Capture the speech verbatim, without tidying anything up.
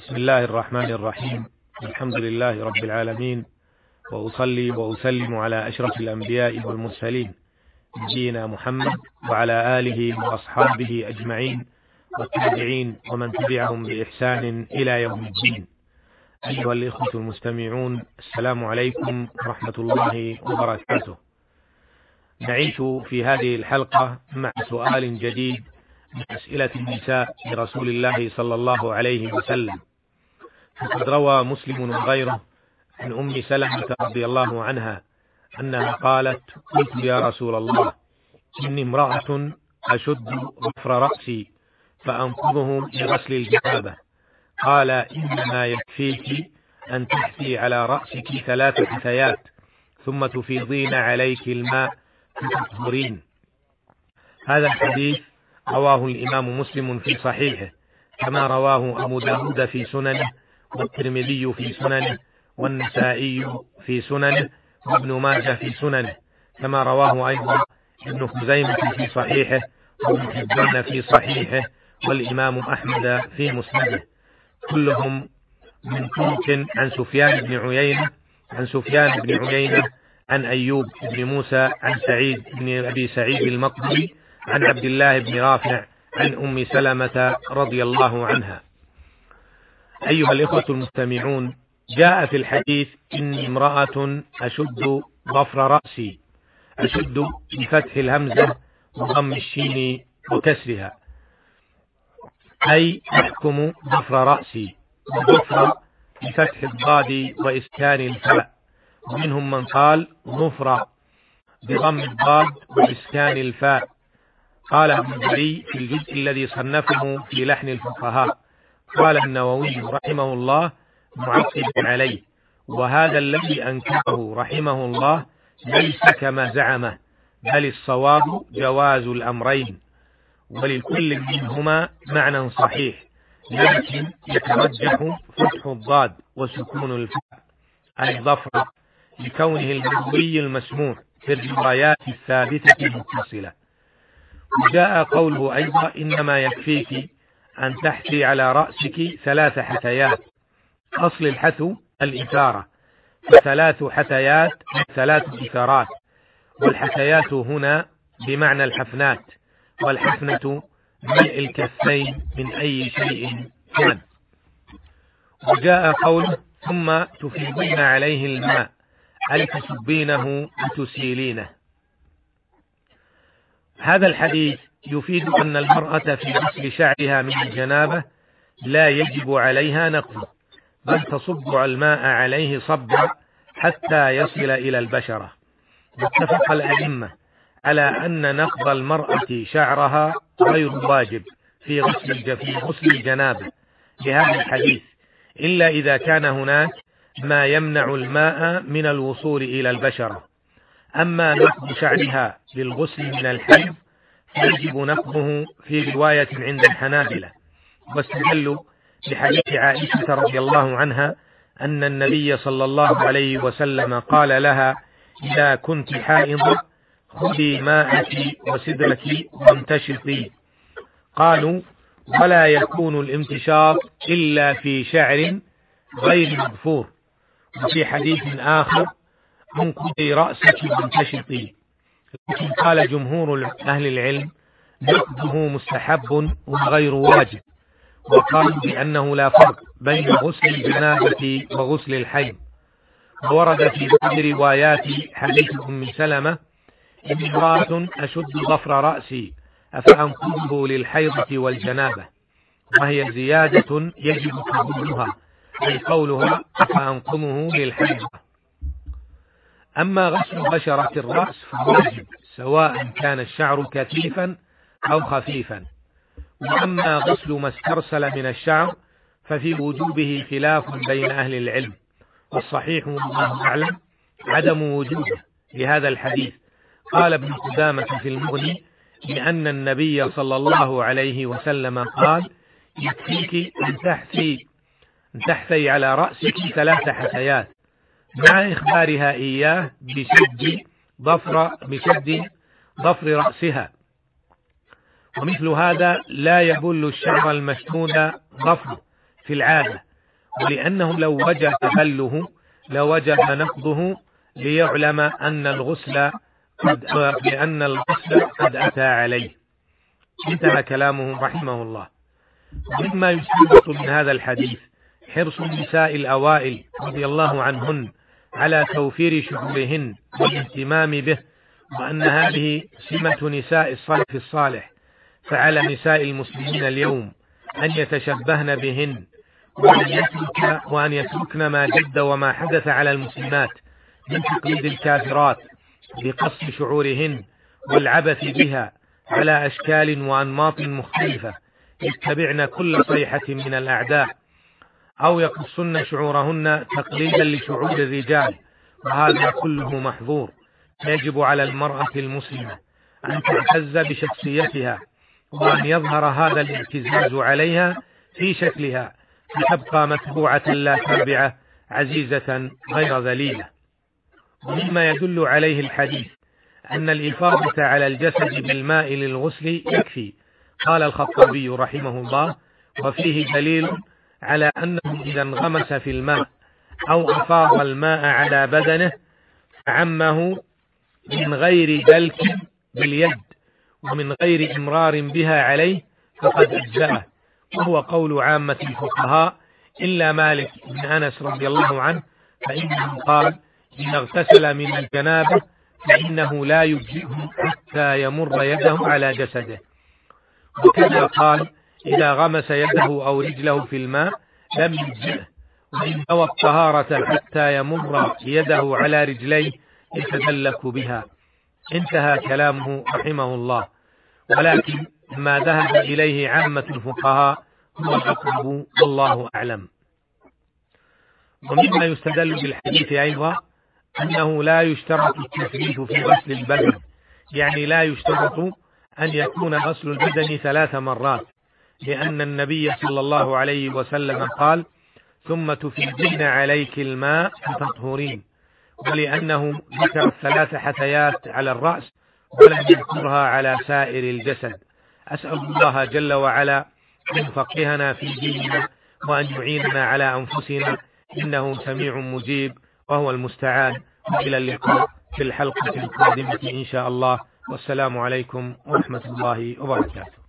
بسم الله الرحمن الرحيم. الحمد لله رب العالمين، وأصلي وأسلم على أشرف الأنبياء والمرسلين نبينا محمد وعلى آله وأصحابه أجمعين والتابعين ومن تبعهم بإحسان إلى يوم الدين. أيها الإخوة المستمعون، السلام عليكم ورحمة الله وبركاته. نعيش في هذه الحلقة مع سؤال جديد من أسئلة النساء لرسول الله صلى الله عليه وسلم. فقد روى مسلم وغيره عن أم سلمة رضي الله عنها أنها قالت: قلت يا رسول الله، إني امرأة أشد ظفر رأسي فأنقضه لغسل الجنابة. قال: إنما يكفيك أن تحثي على رأسك ثلاث حثيات ثم تفيضين عليك الماء فتطهرين. هذا الحديث رواه الإمام مسلم في صحيحه، كما رواه أبو داود في سننه، والترمذي في سننه، والنسائي في سننه، وابن ماجه في سننه، كما رواه أيضا ابن خزيمة في صحيحه، وابن حبان في صحيحه، والإمام أحمد في مسنده، كلهم من طرق عن سفيان بن عيينة عن سفيان بن عيينة عن أيوب بن موسى عن سعيد بن أبي سعيد المقبري عن عبد الله بن رافع عن أم سلمة رضي الله عنها. أيها الإخوة المستمعون، جاء في الحديث: إني امرأة أشد ظفر رأسي. أشد بفتح الهمزة وضم الشين وكسرها، أي أحكم ظفر رأسي، وظفر بفتح الضاد وإسكان الفاء، ومنهم من قال ظفر بضم الضاد وإسكان الفاء. قال ابن بري في الجزء الذي صنفه في لحن الفقهاء. قال النووي رحمه الله معقبا عليه: وهذا الذي أنكره رحمه الله ليس كما زعمه، بل الصواب جواز الأمرين، ولكل منهما معنى صحيح، لكن يترجح فتح الضاد وسكون الفاء، أي ظفر، لكونه المروي المسموع في الروايات الثابتة المتصلة. وجاء قوله أيضا: إنما يكفيك أن تحثي على رأسك ثلاث حثيات. أصل الحثو الإثارة، فثلاث حثيات ثلاث إثارات، والحثيات هنا بمعنى الحفنات، والحفنة ملء الكفين من أي شيء كان. وجاء قوله: ثم تفيضين عليه الماء، أي تسبينه وتسيلينه. هذا الحديث يفيد أن المرأة في غسل شعرها من الجنابة لا يجب عليها نقضه، بل تصب الماء عليه صبا حتى يصل إلى البشرة. واتفق الأئمة على أن نقض المرأة شعرها غير واجب في غسل في غسل الجنابة لهذا الحديث، إلا إذا كان هناك ما يمنع الماء من الوصول إلى البشرة. أما نقض شعرها للغسل من الحيض فيجب نقضه في رواية عند الحنابلة، واستدلوا بحديث عائشة رضي الله عنها أن النبي صلى الله عليه وسلم قال لها: إذا كنت حائضة خذي ماءك وسدرك وامتشطي. قالوا: ولا يكون الامتشاط إلا في شعر غير مغفور. وفي حديث آخر: انقضي رأسك وامتشطي. لكن قال جمهور أهل العلم: نقضه مستحب وغير واجب، وقالوا بأنه لا فرق بين غسل الجنابة وغسل الحيض. وورد في بعض روايات حديث أم سلمة: إن امرأة أشد ظفر رأسي أفأنقضه للحيضة والجنابة، وهي زيادة يجب قبولها، أي قولها أفأنقضه للحيضة. أما غسل بشرة الرأس فواجب، سواء كان الشعر كثيفا أو خفيفا. وأما غسل ما استرسل من الشعر ففي وجوبه خلاف بين أهل العلم، والصحيح والله أعلم عدم وجوبه لهذا الحديث. قال ابن قدامة في المغني لأن النبي صلى الله عليه وسلم قال: يكفيك أن تحثي أن تحثي على رأسك ثلاث حثيات، مع إخبارها إياه بشد ظفر بشد ظفر رأسها. ومثل هذا لا يبل الشعر المشدود ظفره في العادة، ولأنه لو وجب غله لوجب نقضه ليعلم أن الغسل قد لأن الغسل قد أتى عليه. انتهى كلامه رحمه الله. ومما يستنبط من هذا الحديث حرص النساء الأوائل رضي الله عنهن على توفير شعورهن والاهتمام به، وأن هذه سمة نساء الصالح الصالح، فعلى نساء المسلمين اليوم أن يتشبهن بهن وأن يترك وأن يتركن ما جد وما حدث على المسلمات من تقليد الكافرات بقص شعورهن والعبث بها على أشكال وأنماط مختلفة، يتبعن كل صيحة من الأعداء، أو يقصن شعورهن تقليدا لشعور الرجال، وهذا كله محظور. يجب على المرأة المسلمة أن تعتز بشخصيتها، وأن يظهر هذا الاعتزاز عليها في شكلها، فتبقى متبوعة لا تابعة عزيزة غير ذليلة. ومما يدل عليه الحديث أن الإفاضة على الجسد بالماء للغسل يكفي. قال الخطابي رحمه الله: وفيه دليل على أنه إذا انغمس في الماء أو أفاض الماء على بدنه فعمه من غير دلك باليد ومن غير إمرار بها عليه فقد أجزأه، وهو قول عامة الفقهاء إلا مالك بن أنس رضي الله عنه، فإنه قال: إن اغتسل من الجنابة فإنه لا يجزئه حتى يمر يده على جسده. وكذا قال: إذا غمس يده أو رجله في الماء لم يجزئه، وإن نوى الطهارة حتى يمر يده على رجليه يتدلك بها. انتهى كلامه رحمه الله. ولكن ما ذهب إليه عامة الفقهاء هو الأقرب والله أعلم. ومما يستدل بالحديث أيضا أنه لا يشترط التثبيت في غسل البدن، يعني لا يشترط أن يكون غسل البدن ثلاث مرات، لأن النبي صلى الله عليه وسلم قال: ثم تفيدين عليك الماء فتطهرين، ولأنه ذكر الثلاث حثيات على الرأس ولم يذكرها على سائر الجسد. أسأل الله جل وعلا أن يفقهنا في ديننا وأن يعيننا على أنفسنا، إنه سميع مجيب وهو المستعان. وإلى اللقاء في الحلقة القادمة إن شاء الله، والسلام عليكم ورحمة الله وبركاته.